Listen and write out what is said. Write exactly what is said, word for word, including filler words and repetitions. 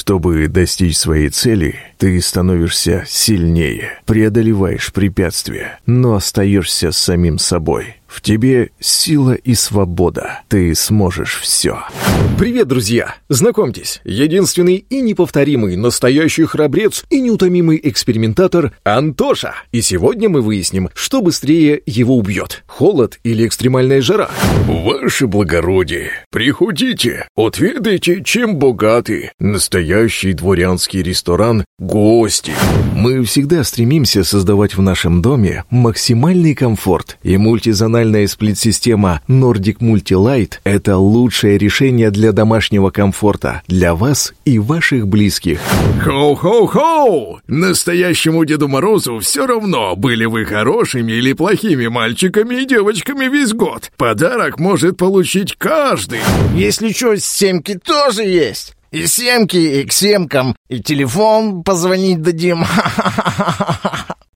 Чтобы достичь своей цели, ты становишься сильнее, преодолеваешь препятствия, но остаешься самим собой. В тебе сила и свобода. Ты сможешь все. Привет, друзья! Знакомьтесь, единственный и неповторимый настоящий храбрец и неутомимый экспериментатор Антоша. И сегодня мы выясним, что быстрее его убьет: холод или экстремальная жара. Ваше благородие, приходите, отведайте, чем богаты. Настоящий дворянский ресторан «Гости». Мы всегда стремимся создавать в нашем доме максимальный комфорт, и мультизональная сплит-система Nordic Multi Light – это лучшее решение для домашнего комфорта, для вас и ваших близких. Хоу-хоу-хоу! Настоящему Деду Морозу все равно, были вы хорошими или плохими мальчиками и девочками весь год. Подарок может получить каждый. Если что, семки тоже есть. И семки, и к семкам, и телефон позвонить дадим.